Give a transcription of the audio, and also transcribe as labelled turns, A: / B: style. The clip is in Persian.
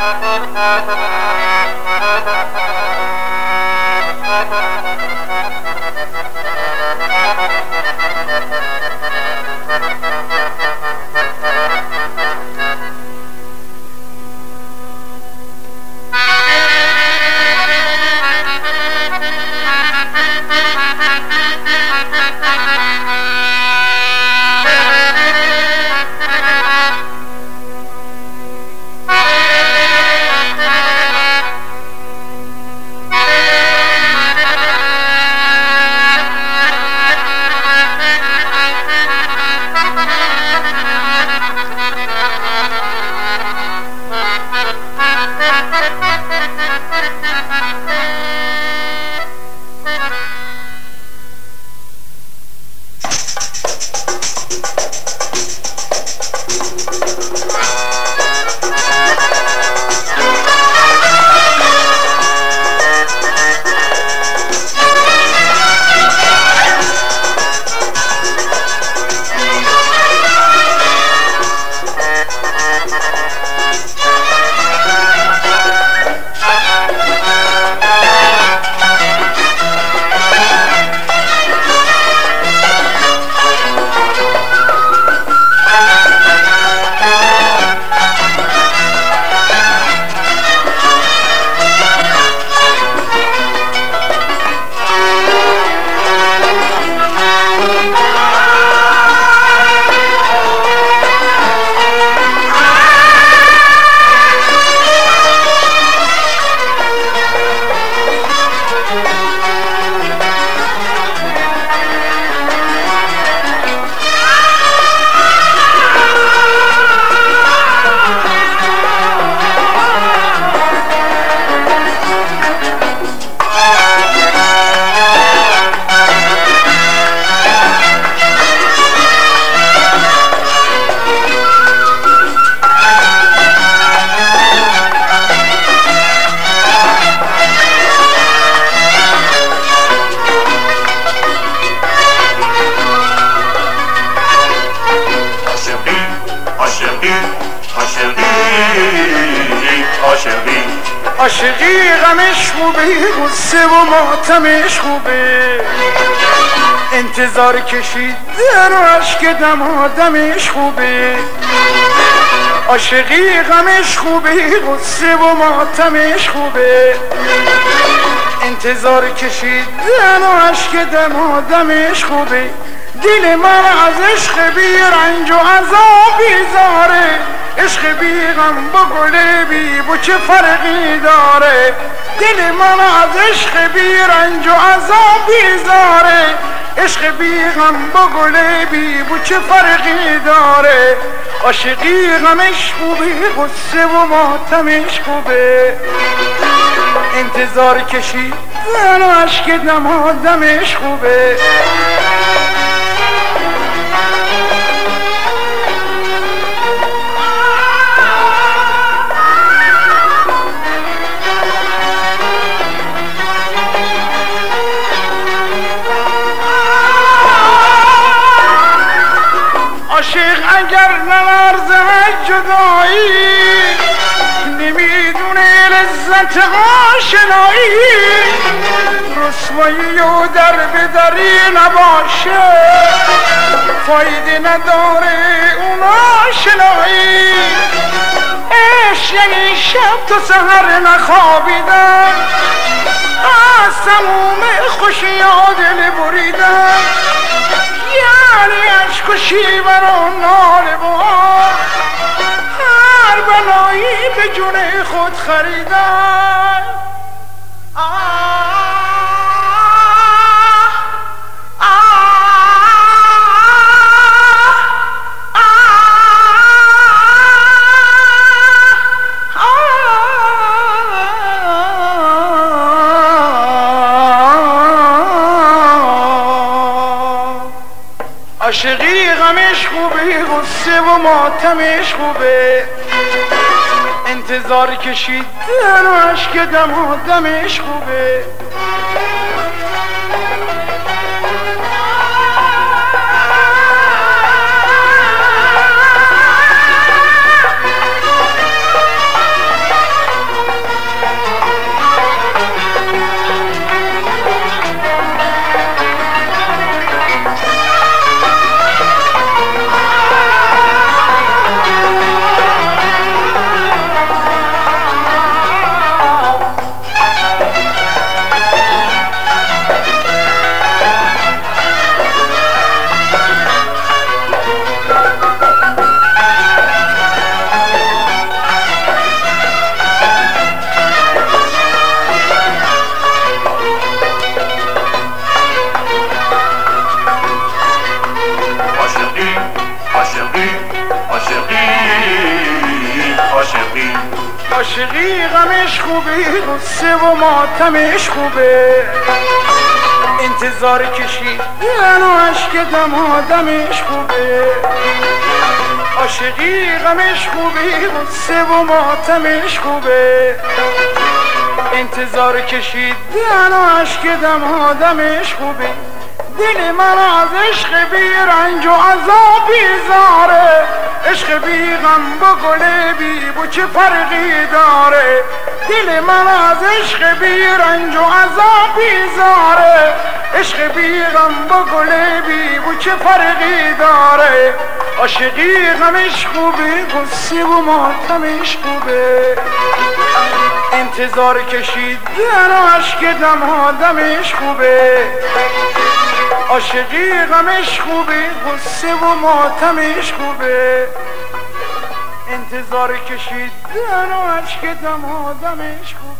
A: عاشقی غمش خوبه، غصه و ماتمش خوبه، انتظار کشیدن و عشق دم آدمش خوبه. عاشقی غمش خوبه، غصه و ماتمش خوبه، انتظار کشیدن و عشق دم آدمش خوبه. دل من از عشق بی رنج و عذاب بیزاره، عشق بی غم با گل بی بو چه فرقی داره. دل من از عشق بی رنج و عذاب بیزاره، عشق بی غم با گل بی بو چه فرقی داره. عاشقی غمش خوبه، غصه و ماتمش خوبه، انتظار کشیدن و عشق دم آدمش خوبه. عاشق اگر نلرزه جدایی، نمیدونه لذت آشنایی، رسوایی و در به دری نباشه، فایده نداره اون آشنایی. عشق یعنی شب تا سحر نخوابیدن، از تموم خوشی ها دل بریدن، یعنی عشق و شیون و ناله و هر بلایی به جون خود خریدن. عاشقی غمش خوبه، غصه و ماتمش خوبه، انتظار کشیدن و عشق دم آدمش خوبه. عاشقی غمش خوبه غصه و ماتمش خوبه انتظار کشید دل و عشق دم آدمش خوبه عاشقی غمش خوبه غصه و ماتمش خوبه انتظار کشید دل و عشق دم آدمش خوبه دل من از عشق بی رنج و عذاب بیزاره عشق بی غم با گل بی بو چه فرقی داره دل من از عشق بی رنج و عذاب بیزاره عشق بی غم با گل بی بو چه فرقی داره عاشقی غمش خوبه غصه و ماتمش خوبه انتظار کشید دل و عشق دم آدمش خوبه عاشقی غمش خوبه غصه و ماتمش خوبه انتظار کشید دل و عشق دم آدمش خوبه